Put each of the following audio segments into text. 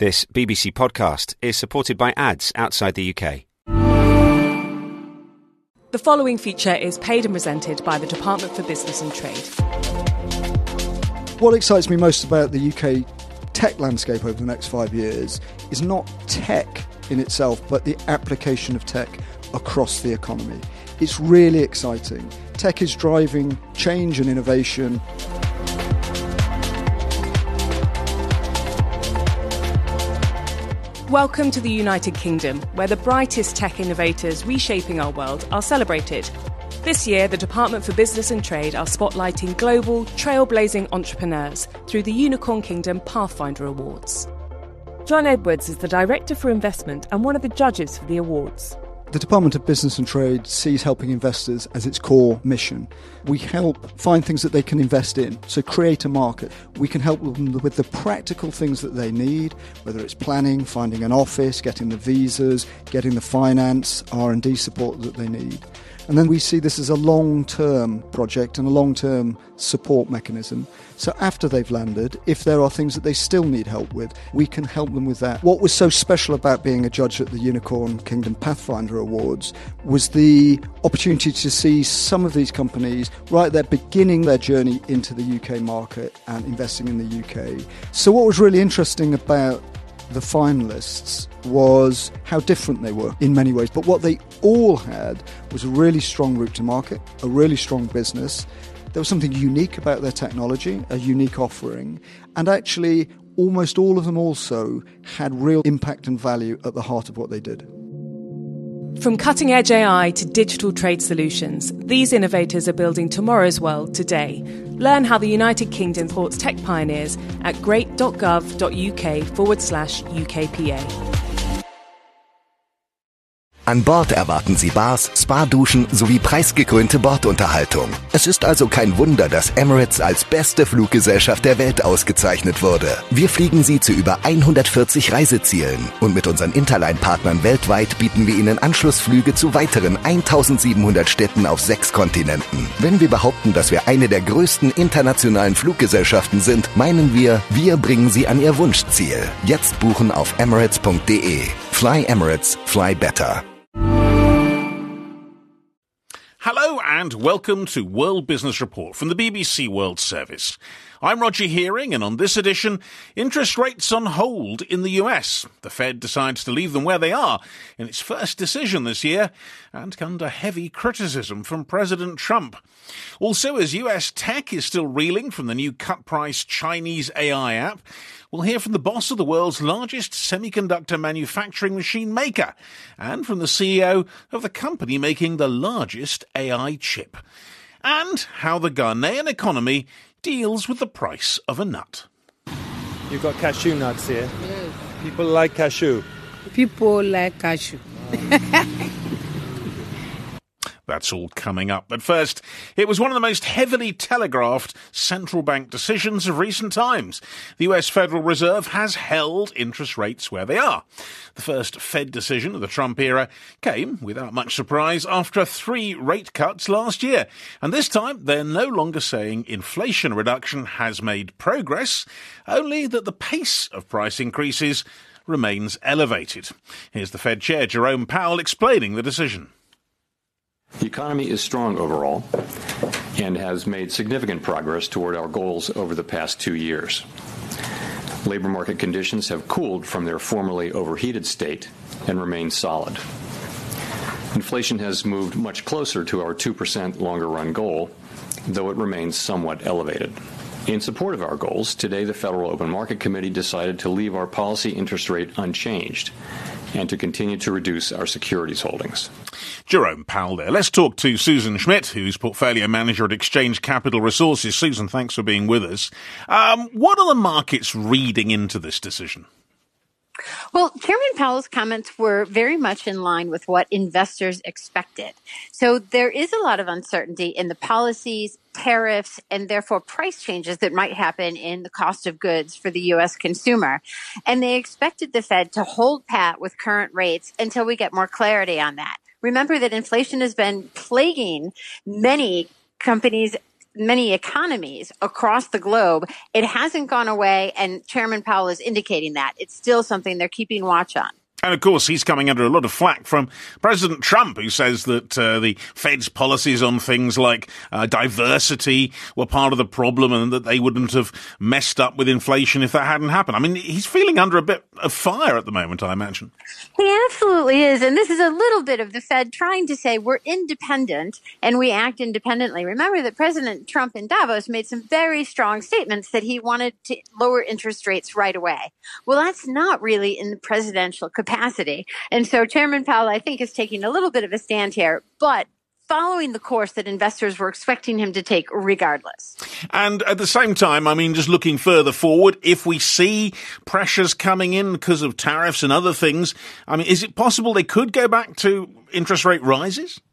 This BBC podcast is supported by ads outside the UK. The following feature is paid and presented by the Department for Business and Trade. What excites me most about the UK tech landscape over the next 5 years is not tech in itself, but the application of tech across the economy. It's really exciting. Tech is driving change and innovation. Welcome to the United Kingdom, where the brightest tech innovators reshaping our world are celebrated. This year, the Department for Business and Trade are spotlighting global, trailblazing entrepreneurs through the Unicorn Kingdom Pathfinder Awards. John Edwards is the Director for Investment and one of the judges for the awards. The Department of Business and Trade sees helping investors as its core mission. We help find things that they can invest in, so create a market. We can help them with the practical things that they need, whether it's planning, finding an office, getting the visas, getting the finance, R&D support that they need. And then we see this as a long-term project and a long-term support mechanism. So after they've landed, if there are things that they still need help with, we can help them with that. What was so special about being a judge at the Unicorn Kingdom Pathfinder Awards was the opportunity to see some of these companies right there beginning their journey into the UK market and investing in the UK. So what was really interesting about the finalists was how different they were in many ways. But what they all had was a really strong route to market, a really strong business. There was something unique about their technology, a unique offering. And actually, almost all of them also had real impact and value at the heart of what they did. From cutting-edge AI to digital trade solutions, these innovators are building tomorrow's world today. Learn how the United Kingdom supports tech pioneers at great.gov.uk/UKPA. An Bord erwarten Sie Bars, Spa-Duschen sowie preisgekrönte Bordunterhaltung. Es ist also kein Wunder, dass Emirates als beste Fluggesellschaft der Welt ausgezeichnet wurde. Wir fliegen Sie zu über 140 Reisezielen. Und mit unseren Interline-Partnern weltweit bieten wir Ihnen Anschlussflüge zu weiteren 1700 Städten auf 6 Kontinenten. Wenn wir behaupten, dass wir eine der größten internationalen Fluggesellschaften sind, meinen wir bringen Sie an Ihr Wunschziel. Jetzt buchen auf emirates.de. Fly Emirates, fly better. Hello and welcome to World Business Report from the BBC World Service. I'm Roger Hearing, and on this edition, interest rates on hold in the US. The Fed decides to leave them where they are in its first decision this year, and under heavy criticism from President Trump. Also, as US tech is still reeling from the new cut-price Chinese AI app, we'll hear from the boss of the world's largest semiconductor manufacturing machine maker, and from the CEO of the company making the largest AI chip, and how the Ghanaian economy deals with the price of a nut. You've got cashew nuts here. Yes. People like cashew. People like cashew. That's all coming up. But first, it was one of the most heavily telegraphed central bank decisions of recent times. The US Federal Reserve has held interest rates where they are. The first Fed decision of the Trump era came, without much surprise, after 3 rate cuts last year. And this time, they're no longer saying inflation reduction has made progress, only that the pace of price increases remains elevated. Here's the Fed Chair, Jerome Powell, explaining the decision. The economy is strong overall and has made significant progress toward our goals over the past 2 years. Labor market conditions have cooled from their formerly overheated state and remain solid. Inflation has moved much closer to our 2% longer-run goal, though it remains somewhat elevated. In support of our goals, today the Federal Open Market Committee decided to leave our policy interest rate unchanged and to continue to reduce our securities holdings. Jerome Powell there. Let's talk to Susan Schmidt, who's portfolio manager at Exchange Capital Resources. Susan, thanks for being with us. What are the markets reading into this decision? Well, Chairman Powell's comments were very much in line with what investors expected. So there is a lot of uncertainty in the policies, tariffs, and therefore price changes that might happen in the cost of goods for the U.S. consumer. And they expected the Fed to hold pat with current rates until we get more clarity on that. Remember that inflation has been plaguing many companies many economies across the globe, it hasn't gone away, and Chairman Powell is indicating that. It's still something they're keeping watch on. And, of course, he's coming under a lot of flack from President Trump, who says that the Fed's policies on things like diversity were part of the problem and that they wouldn't have messed up with inflation if that hadn't happened. I mean, he's feeling under a bit of fire at the moment, I imagine. He absolutely is. And this is a little bit of the Fed trying to say we're independent and we act independently. Remember that President Trump in Davos made some very strong statements that he wanted to lower interest rates right away. Well, that's not really in the presidential capacity. And so Chairman Powell, I think, is taking a little bit of a stand here, but following the course that investors were expecting him to take regardless. And at the same time, I mean, just looking further forward, if we see pressures coming in because of tariffs and other things, I mean, is it possible they could go back to interest rate rises?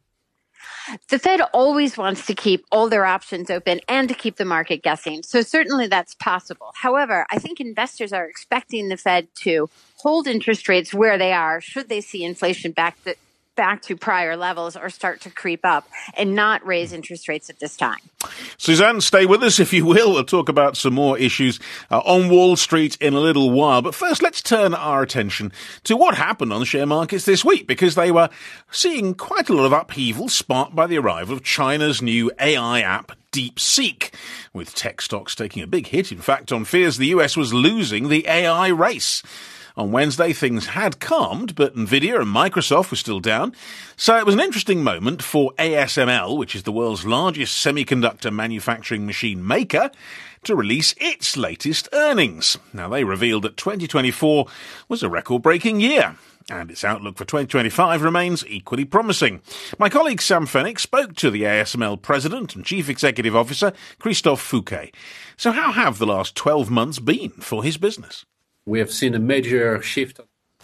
The Fed always wants to keep all their options open and to keep the market guessing. So certainly that's possible. However, I think investors are expecting the Fed to hold interest rates where they are should they see inflation back to prior levels or start to creep up, and not raise interest rates at this time. Suzanne, stay with us if you will. We'll talk about some more issues on Wall Street in a little while. But first, let's turn our attention to what happened on the share markets this week, because they were seeing quite a lot of upheaval sparked by the arrival of China's new AI app, DeepSeek, with tech stocks taking a big hit, in fact, on fears the US was losing the AI race. On Wednesday, things had calmed, but Nvidia and Microsoft were still down. So it was an interesting moment for ASML, which is the world's largest semiconductor manufacturing machine maker, to release its latest earnings. Now, they revealed that 2024 was a record-breaking year, and its outlook for 2025 remains equally promising. My colleague Sam Fenwick spoke to the ASML president and chief executive officer, Christophe Fouquet. So how have the last 12 months been for his business? We have seen a major shift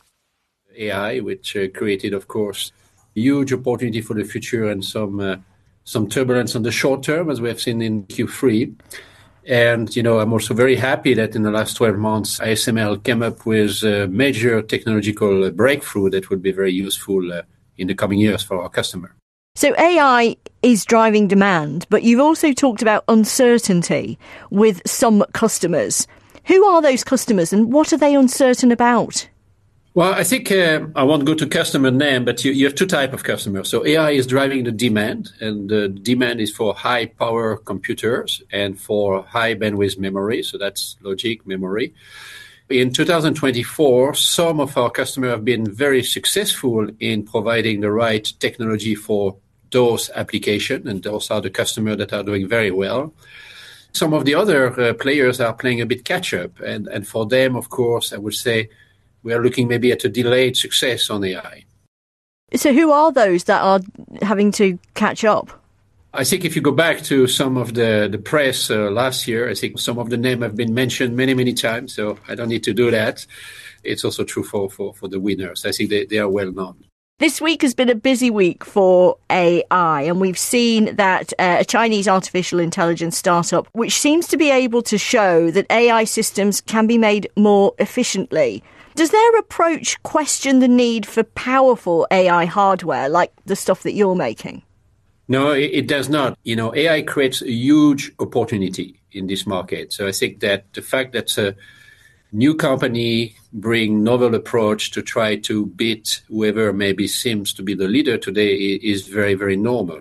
in AI, which created, of course, huge opportunity for the future and some turbulence on the short term, as we have seen in Q3. And, I'm also very happy that in the last 12 months, ASML came up with a major technological breakthrough that would be very useful in the coming years for our customer. So AI is driving demand, but you've also talked about uncertainty with some customers. Who are those customers and what are they uncertain about? Well, I think I won't go to customer name, but you have two types of customers. So AI is driving the demand, and the demand is for high power computers and for high bandwidth memory. So that's logic memory. In 2024, some of our customers have been very successful in providing the right technology for those applications, and those are the customers that are doing very well. Some of the other players are playing a bit catch-up, and for them, of course, I would say we are looking maybe at a delayed success on AI. So who are those that are having to catch up? I think if you go back to some of the press last year, I think some of the names have been mentioned many, many times, so I don't need to do that. It's also true for the winners. I think they are well known. This week has been a busy week for AI, and we've seen that a Chinese artificial intelligence startup, which seems to be able to show that AI systems can be made more efficiently. Does their approach question the need for powerful AI hardware like the stuff that you're making? No, it does not. AI creates a huge opportunity in this market. So I think that the fact that a new company bring novel approach to try to beat whoever maybe seems to be the leader today is very, very normal.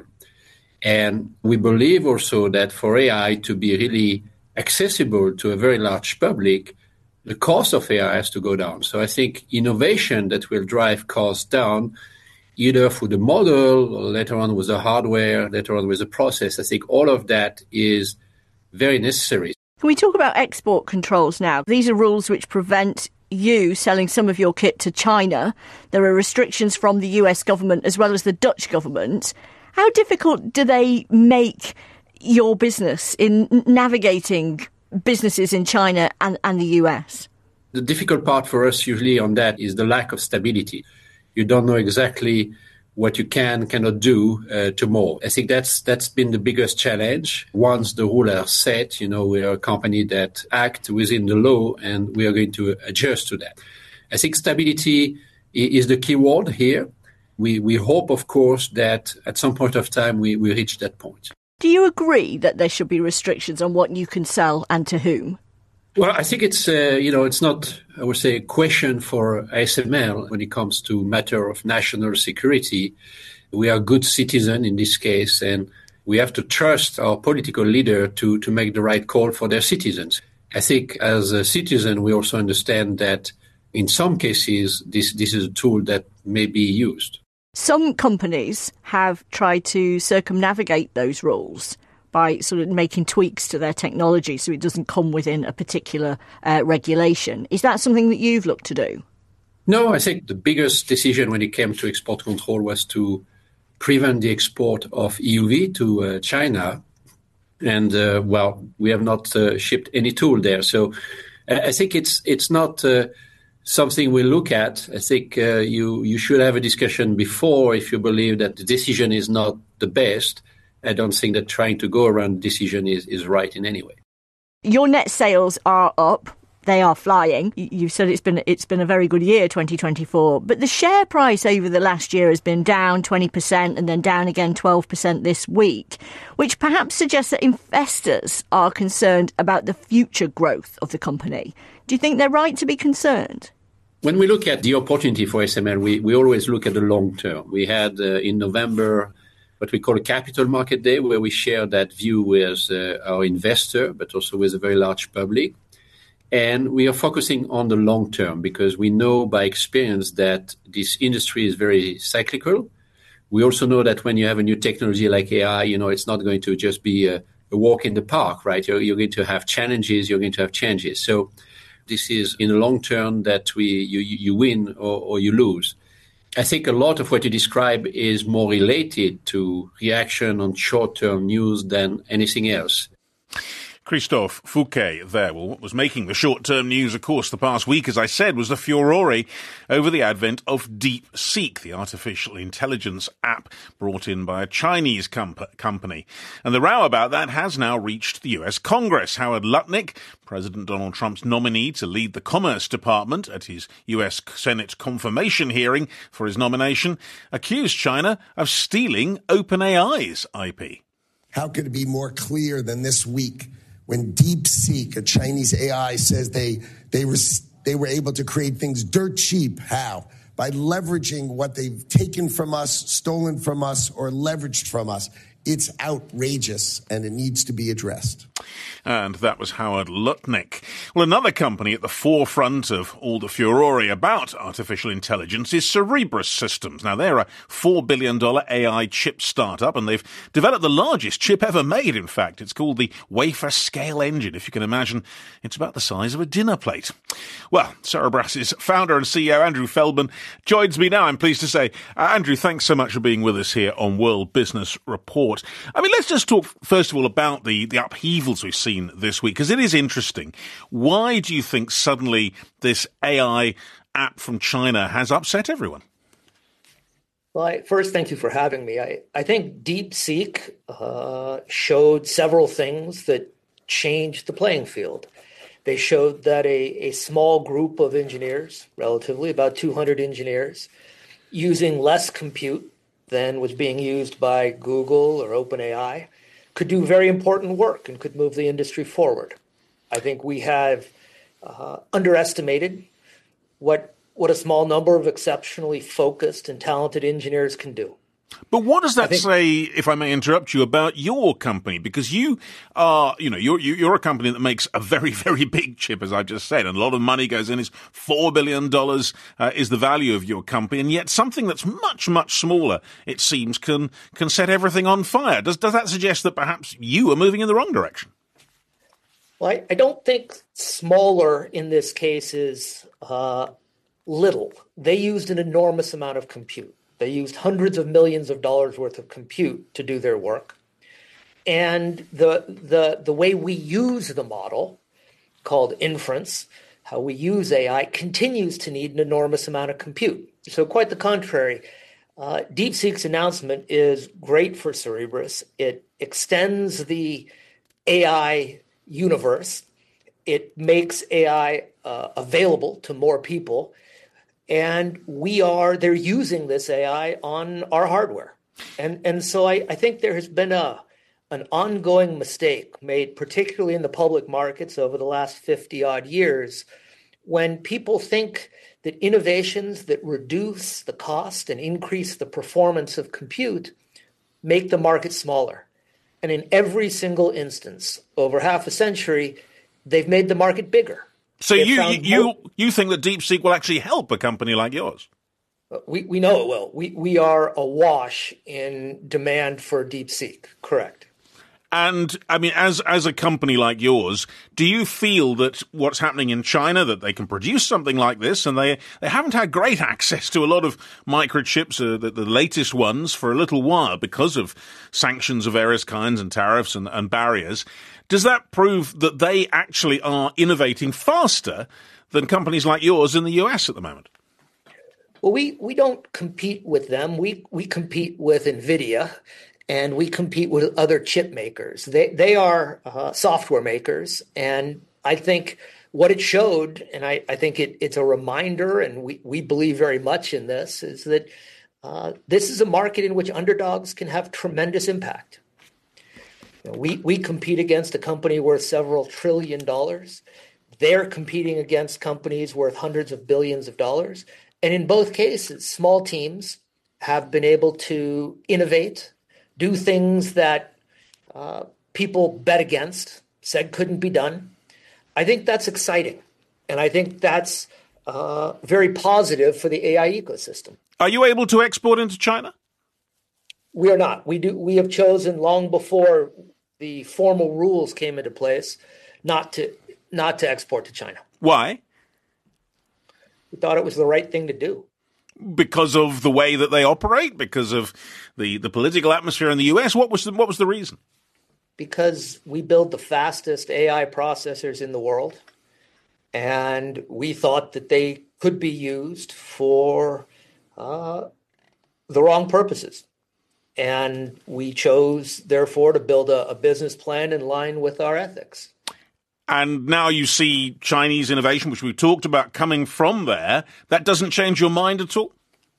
And we believe also that for AI to be really accessible to a very large public, the cost of AI has to go down. So I think innovation that will drive costs down, either through the model, or later on with the hardware, later on with the process, I think all of that is very necessary. Can we talk about export controls now? These are rules which prevent you selling some of your kit to China. There are restrictions from the US government as well as the Dutch government. How difficult do they make your business in navigating businesses in China and the US? The difficult part for us usually on that is the lack of stability. You don't know exactly what you cannot do tomorrow. I think that's been the biggest challenge. Once the rules are set, we are a company that acts within the law, and we are going to adjust to that. I think stability is the key word here. We hope, of course, that at some point of time we reach that point. Do you agree that there should be restrictions on what you can sell and to whom? Well, I think it's, it's not, I would say, a question for ASML when it comes to matter of national security. We are good citizens in this case, and we have to trust our political leader to make the right call for their citizens. I think as a citizen, we also understand that in some cases, this is a tool that may be used. Some companies have tried to circumnavigate those rules by sort of making tweaks to their technology so it doesn't come within a particular regulation. Is that something that you've looked to do? No, I think the biggest decision when it came to export control was to prevent the export of EUV to China. And, we have not shipped any tool there. So I think it's not something we look at. I think you should have a discussion before if you believe that the decision is not the best. I don't think that trying to go around the decision is right in any way. Your net sales are up. They are flying. You've said it's been a very good year, 2024. But the share price over the last year has been down 20% and then down again 12% this week, which perhaps suggests that investors are concerned about the future growth of the company. Do you think they're right to be concerned? When we look at the opportunity for ASML, we always look at the long term. We had in November what we call a capital market day, where we share that view with our investor, but also with a very large public. And we are focusing on the long term because we know by experience that this industry is very cyclical. We also know that when you have a new technology like AI, it's not going to just be a walk in the park, right? You're going to have challenges, you're going to have changes. So this is in the long term that you win or you lose. I think a lot of what you describe is more related to reaction on short-term news than anything else. Christophe Fouquet there. Well, what was making the short-term news, of course, the past week, as I said, was the furore over the advent of DeepSeek, the artificial intelligence app brought in by a Chinese company. And the row about that has now reached the US Congress. Howard Lutnick, President Donald Trump's nominee to lead the Commerce Department at his US Senate confirmation hearing for his nomination, accused China of stealing OpenAI's IP. How could it be more clear than this week when DeepSeek, a Chinese AI, says they were able to create things dirt cheap? How? By leveraging what they've taken from us, stolen from us, or leveraged from us. It's outrageous, and it needs to be addressed. And that was Howard Lutnick. Well, another company at the forefront of all the furore about artificial intelligence is Cerebras Systems. Now, they're a $4 billion AI chip startup, and they've developed the largest chip ever made, in fact. It's called the Wafer Scale Engine. If you can imagine, it's about the size of a dinner plate. Well, Cerebras' founder and CEO, Andrew Feldman, joins me now, I'm pleased to say. Andrew, thanks so much for being with us here on World Business Report. I mean, let's just talk, first of all, about the upheavals we've seen this week, because it is interesting. Why do you think suddenly this AI app from China has upset everyone? Well, first, thank you for having me. I think DeepSeek showed several things that changed the playing field. They showed that a small group of engineers, relatively about 200 engineers, using less compute than was being used by Google or OpenAI, could do very important work and could move the industry forward. I think we have underestimated what a small number of exceptionally focused and talented engineers can do. But what does that say, if I may interrupt you, about your company? Because you are, you're a company that makes a very, very big chip, as I just said, and a lot of money goes in. It's $4 billion is the value of your company, and yet something that's much, much smaller, it seems, can set everything on fire. Does that suggest that perhaps you are moving in the wrong direction? Well, I don't think smaller in this case is little. They used an enormous amount of compute. They used hundreds of millions of dollars worth of compute to do their work. And the way we use the model, called inference, how we use AI, continues to need an enormous amount of compute. So quite the contrary, DeepSeek's announcement is great for Cerebras. It extends the AI universe. It makes AI available to more people. And they're using this AI on our hardware. And so I think there has been an an ongoing mistake made particularly in the public markets over the last 50 odd years when people think that innovations that reduce the cost and increase the performance of compute make the market smaller. And in every single instance, over half a century, they've made the market bigger. So you think that DeepSeek will actually help a company like yours? We know it will. We are awash in demand for DeepSeek, correct. And, I mean, as a company like yours, do you feel that what's happening in China, that they can produce something like this, and they haven't had great access to a lot of microchips, the latest ones, for a little while because of sanctions of various kinds and tariffs and barriers? Does that prove that they actually are innovating faster than companies like yours in the US at the moment? Well, we don't compete with them. We compete with NVIDIA. And we compete with other chip makers. They are software makers. And I think what it showed, and I think it's a reminder, and we believe very much in this, is that this is a market in which underdogs can have tremendous impact. You know, we compete against a company worth several $1 trillion. They're competing against companies worth hundreds of billions of dollars. And in both cases, small teams have been able to innovate, do things that people bet against, said couldn't be done. I think that's exciting. And I think that's very positive for the AI ecosystem. Are you able to export into China? We are not. We have chosen long before the formal rules came into place not to export to China. Why? We thought it was the right thing to do. Because of the way that they operate, because of the political atmosphere in the US? What was the reason? Because we build the fastest AI processors in the world, and we thought that they could be used for the wrong purposes. And we chose, therefore, to build a business plan in line with our ethics. And now you see Chinese innovation, which we talked about, coming from there. That doesn't change your mind at all?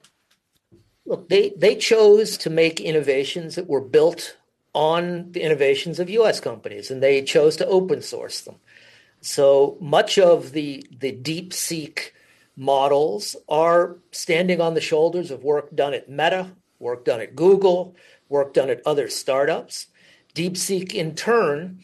Look, they chose to make innovations that were built on the innovations of U.S. companies, and they chose to open source them. So much of the DeepSeek models are standing on the shoulders of work done at Meta, work done at Google, work done at other startups. DeepSeek, in turn,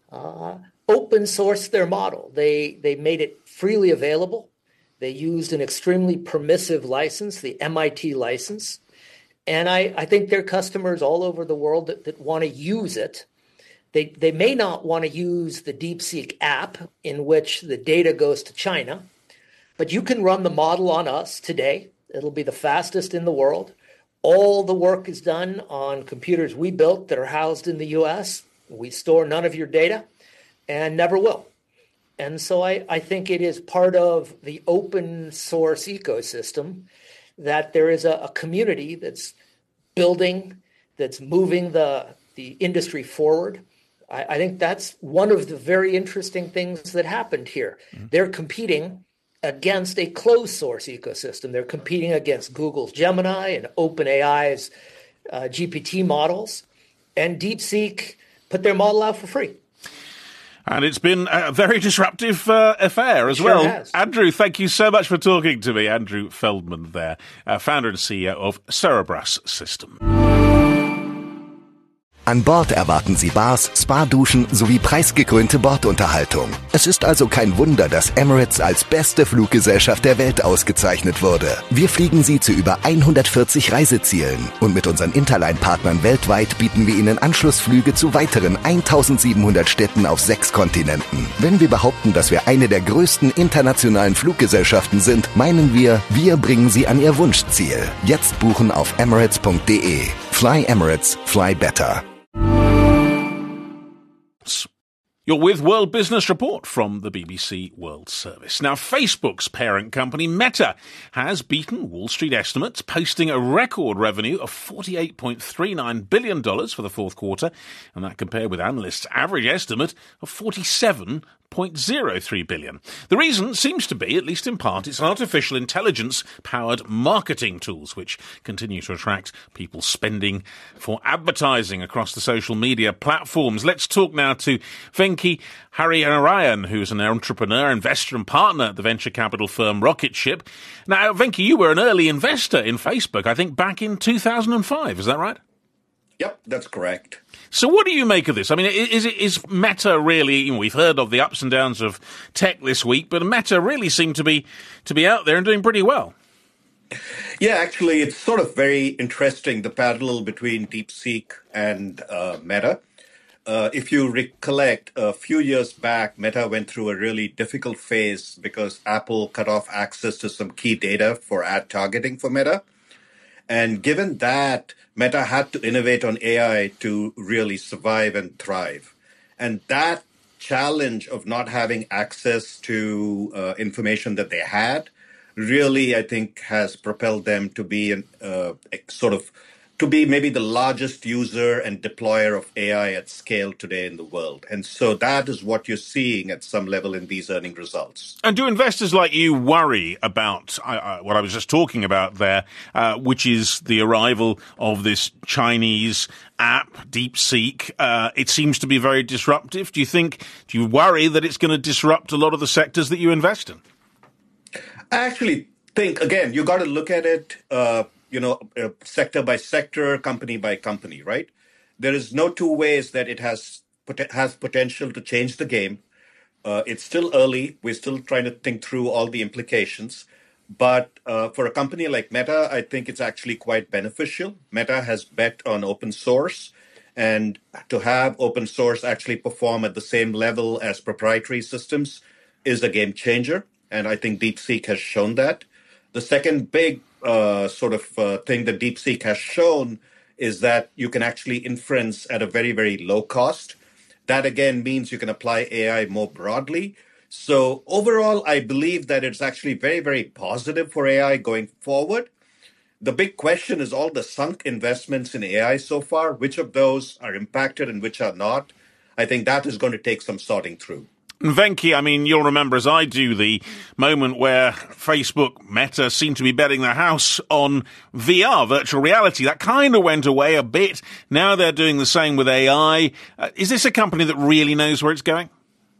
open sourced their model. They made it freely available. They used an extremely permissive license, the MIT license. And I think there are customers all over the world that want to use it. They may not want to use the DeepSeek app in which the data goes to China, but you can run the model on us today. It'll be the fastest in the world. All the work is done on computers we built that are housed in the US. We store none of your data and never will. And so I think it is part of the open source ecosystem that there is a community that's building, that's moving the industry forward. I think that's one of the very interesting things that happened here. Mm-hmm. They're competing against a closed source ecosystem. They're competing against Google's Gemini and OpenAI's GPT models. And DeepSeek put their model out for free. And it's been a very disruptive affair as well. Has. Andrew, thank you so much for talking to me. Andrew Feldman there, founder and CEO of Cerebras Systems. An Bord erwarten Sie Bars, Spa-Duschen sowie preisgekrönte Bordunterhaltung. Es ist also kein Wunder, dass Emirates als beste Fluggesellschaft der Welt ausgezeichnet wurde. Wir fliegen Sie zu über 140 Reisezielen. Und mit unseren Interline-Partnern weltweit bieten wir Ihnen Anschlussflüge zu weiteren 1700 Städten auf 6 Kontinenten. Wenn wir behaupten, dass wir eine der größten internationalen Fluggesellschaften sind, meinen wir bringen Sie an Ihr Wunschziel. Jetzt buchen auf emirates.de. Fly Emirates, fly better. You're with World Business Report from the BBC World Service. Now, Facebook's parent company, Meta, has beaten Wall Street estimates, posting a record revenue of $48.39 billion for the fourth quarter, and that compared with analysts' average estimate of $47.6 $1.03 billion. The reason seems to be, at least in part, its artificial intelligence-powered marketing tools, which continue to attract people spending for advertising across the social media platforms. Let's talk now to Venki Harinarayan, who's an entrepreneur, investor and partner at the venture capital firm Rocketship. Now, Venki, you were an early investor in Facebook, I think back in 2005, is that right? Yep, that's correct. So what do you make of this? I mean, is Meta really, we've heard of the ups and downs of tech this week, but Meta really seemed to be out there and doing pretty well. Yeah, actually, it's sort of very interesting, the parallel between DeepSeek and Meta. If you recollect, a few years back, Meta went through a really difficult phase because Apple cut off access to some key data for ad targeting for Meta. And given that, Meta had to innovate on AI to really survive and thrive. And that challenge of not having access to information that they had really, I think, has propelled them to be to be maybe the largest user and deployer of AI at scale today in the world. And so that is what you're seeing at some level in these earning results. And do investors like you worry about what I was just talking about there, which is the arrival of this Chinese app, DeepSeek? It seems to be very disruptive. Do you worry that it's going to disrupt a lot of the sectors that you invest in? I actually think, again, you got to look at it sector by sector, company by company, right? There is no two ways that it has potential to change the game. It's still early. We're still trying to think through all the implications. But for a company like Meta, I think it's actually quite beneficial. Meta has bet on open source. And to have open source actually perform at the same level as proprietary systems is a game changer. And I think DeepSeek has shown that. The second big thing that DeepSeek has shown is that you can actually inference at a very, very low cost. That, again, means you can apply AI more broadly. So overall, I believe that it's actually very, very positive for AI going forward. The big question is all the sunk investments in AI so far, which of those are impacted and which are not. I think that is going to take some sorting through. Venki, I mean, you'll remember, as I do, the moment where Facebook, Meta, seemed to be betting their house on VR, virtual reality. That kind of went away a bit. Now they're doing the same with AI. Is this a company that really knows where it's going?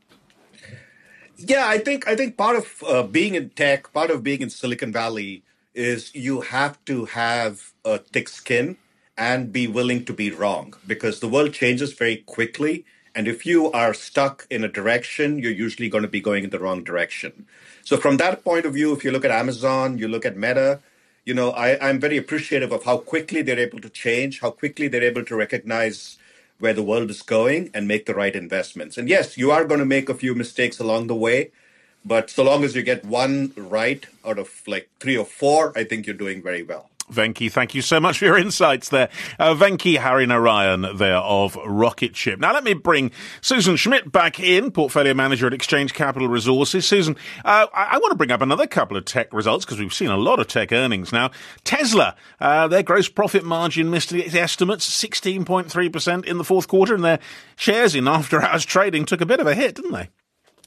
Yeah, I think part of being in tech, part of being in Silicon Valley is you have to have a thick skin and be willing to be wrong because the world changes very quickly. And if you are stuck in a direction, you're usually going to be going in the wrong direction. So from that point of view, if you look at Amazon, you look at Meta, I'm very appreciative of how quickly they're able to change, how quickly they're able to recognize where the world is going and make the right investments. And yes, you are going to make a few mistakes along the way, but so long as you get one right out of like 3 or 4, I think you're doing very well. Venki, thank you so much for your insights there. Venki Harinarayan there of Rocketship. Now let me bring Susan Schmidt back in, portfolio manager at Exchange Capital Resources. Susan, I want to bring up another couple of tech results because we've seen a lot of tech earnings now. Tesla, their gross profit margin missed its estimates, 16.3% in the fourth quarter, and their shares in after-hours trading took a bit of a hit, didn't they?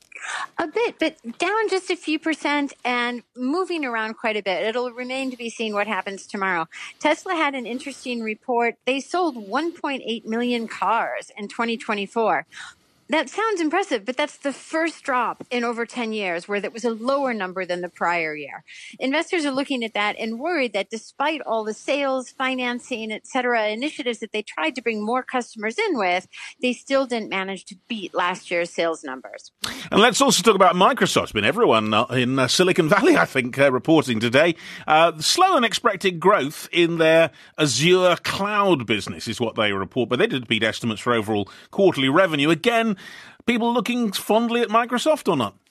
A bit, but down just a few percent and moving around quite a bit. It'll remain to be seen what happens tomorrow. Tesla had an interesting report. They sold 1.8 million cars in 2024. That sounds impressive, but that's the first drop in over 10 years where that was a lower number than the prior year. Investors are looking at that and worried that despite all the sales, financing, et cetera, initiatives that they tried to bring more customers in with, they still didn't manage to beat last year's sales numbers. And let's also talk about Microsoft. It's been everyone in Silicon Valley, I think, reporting today. Slow and expected growth in their Azure cloud business is what they report, but they did beat estimates for overall quarterly revenue. Again, people looking fondly at Microsoft or not?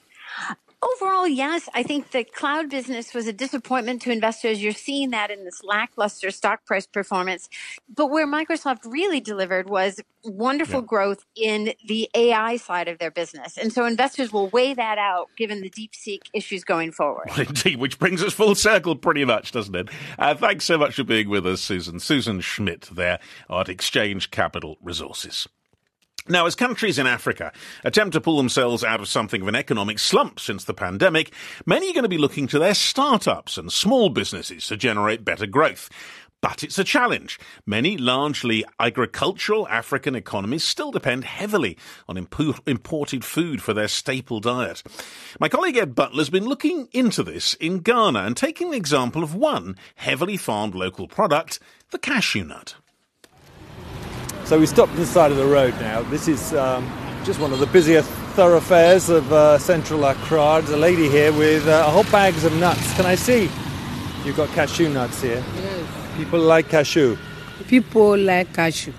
Overall, yes. I think the cloud business was a disappointment to investors. You're seeing that in this lackluster stock price performance. But where Microsoft really delivered was wonderful growth in the AI side of their business. And so investors will weigh that out given the DeepSeek issues going forward. Well, indeed, which brings us full circle pretty much, doesn't it? Thanks so much for being with us, Susan. Susan Schmidt there at Exchange Capital Resources. Now, as countries in Africa attempt to pull themselves out of something of an economic slump since the pandemic, many are going to be looking to their startups and small businesses to generate better growth. But it's a challenge. Many largely agricultural African economies still depend heavily on imported food for their staple diet. My colleague Ed Butler has been looking into this in Ghana and taking the example of one heavily farmed local product, the cashew nut. So we stopped on the side of the road now. This is just one of the busier thoroughfares of central Accra. There's a lady here with whole bags of nuts. Can I see? You've got cashew nuts here. Yes. People like cashew. People like cashew.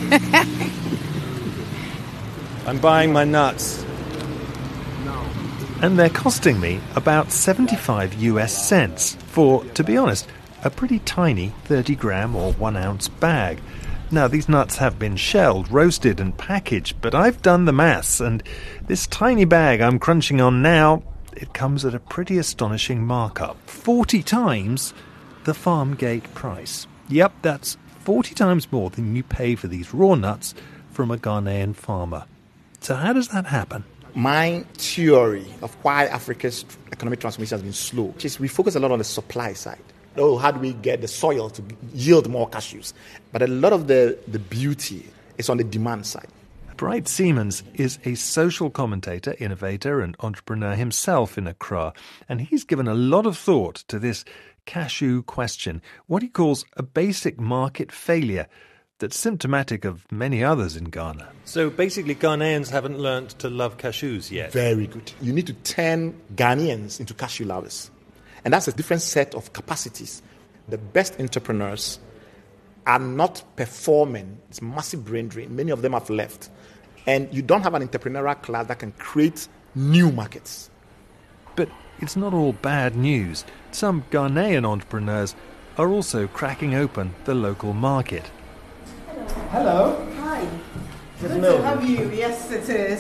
I'm buying my nuts. And they're costing me about 75 US cents for, to be honest, a pretty tiny 30-gram or 1-ounce bag. Now, these nuts have been shelled, roasted and packaged, but I've done the maths, and this tiny bag I'm crunching on now, it comes at a pretty astonishing markup. 40 times the farm gate price. Yep, that's 40 times more than you pay for these raw nuts from a Ghanaian farmer. So how does that happen? My theory of why Africa's economic transformation has been slow is we focus a lot on the supply side. Oh, how do we get the soil to yield more cashews? But a lot of the beauty is on the demand side. Bright Siemens is a social commentator, innovator and entrepreneur himself in Accra, and he's given a lot of thought to this cashew question, what he calls a basic market failure that's symptomatic of many others in Ghana. So basically Ghanaians haven't learned to love cashews yet. Very good. You need to turn Ghanaians into cashew lovers. And that's a different set of capacities. The best entrepreneurs are not performing. It's massive brain drain. Many of them have left. And you don't have an entrepreneurial class that can create new markets. But it's not all bad news. Some Ghanaian entrepreneurs are also cracking open the local market. Hello. Hi. Good to have you. Yes, it is.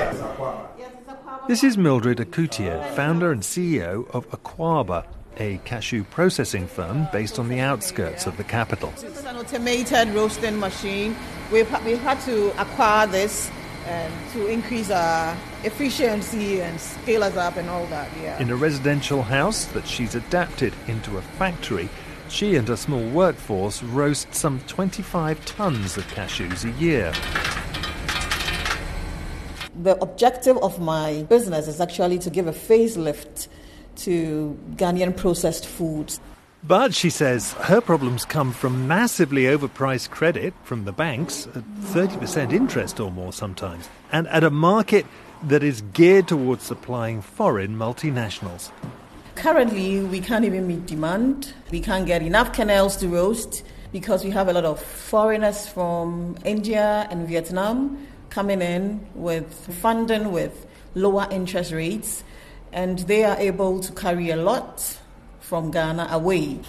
This is Mildred Akutier, founder and CEO of Akwaba, a cashew processing firm based on the outskirts of the capital. It's an automated roasting machine. We've had to acquire this to increase our efficiency and scale us up and all that, yeah. In a residential house that she's adapted into a factory, she and her small workforce roast some 25 tons of cashews a year. The objective of my business is actually to give a facelift to Ghanaian processed foods. But she says her problems come from massively overpriced credit from the banks, at 30% interest or more sometimes, and at a market that is geared towards supplying foreign multinationals. Currently, we can't even meet demand. We can't get enough kernels to roast because we have a lot of foreigners from India and Vietnam coming in with funding with lower interest rates, and they are able to carry a lot from Ghana away.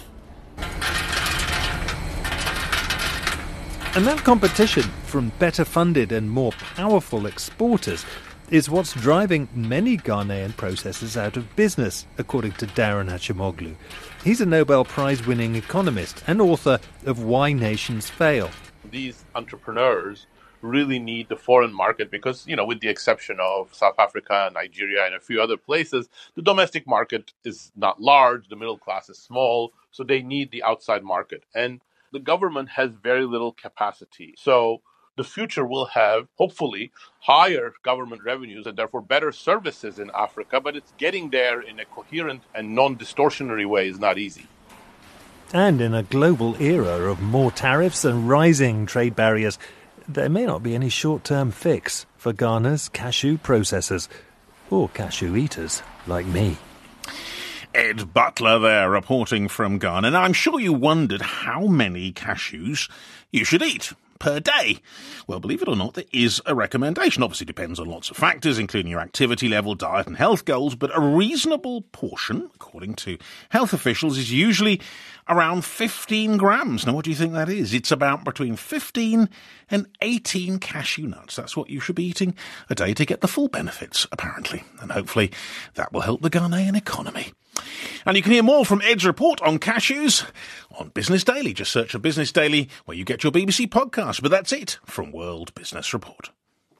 And that competition from better funded and more powerful exporters is what's driving many Ghanaian processors out of business, according to Darren Acemoglu. He's a Nobel Prize-winning economist and author of Why Nations Fail. These entrepreneurs really need the foreign market because, with the exception of South Africa, Nigeria, and a few other places, the domestic market is not large, the middle class is small, so they need the outside market. And the government has very little capacity. So the future will have, hopefully, higher government revenues and therefore better services in Africa, but it's getting there in a coherent and non-distortionary way is not easy. And in a global era of more tariffs and rising trade barriers, there may not be any short-term fix for Ghana's cashew processors, or cashew eaters like me. Ed Butler there, reporting from Ghana. Now, I'm sure you wondered how many cashews you should eat per day. Well, believe it or not, there is a recommendation. Obviously depends on lots of factors, including your activity level, diet and health goals, but a reasonable portion, according to health officials, is usually around 15 grams. Now, what do you think that is? It's about between 15 and 18 cashew nuts. That's what you should be eating a day to get the full benefits, apparently. And hopefully that will help the Ghanaian economy. And you can hear more from Ed's report on cashews on Business Daily. Just search for Business Daily where you get your BBC podcast. But that's it from World Business Report.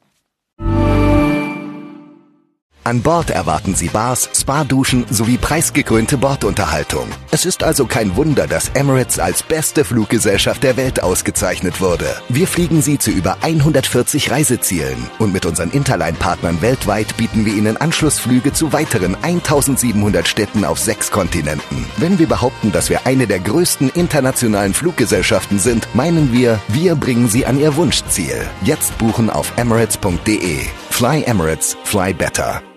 An Bord erwarten Sie Bars, Spa-Duschen sowie preisgekrönte Bordunterhaltung. Es ist also kein Wunder, dass Emirates als beste Fluggesellschaft der Welt ausgezeichnet wurde. Wir fliegen Sie zu über 140 Reisezielen und mit unseren Interline-Partnern weltweit bieten wir Ihnen Anschlussflüge zu weiteren 1700 Städten auf 6 Kontinenten. Wenn wir behaupten, dass wir eine der größten internationalen Fluggesellschaften sind, meinen wir bringen Sie an Ihr Wunschziel. Jetzt buchen auf emirates.de. Fly Emirates, fly better.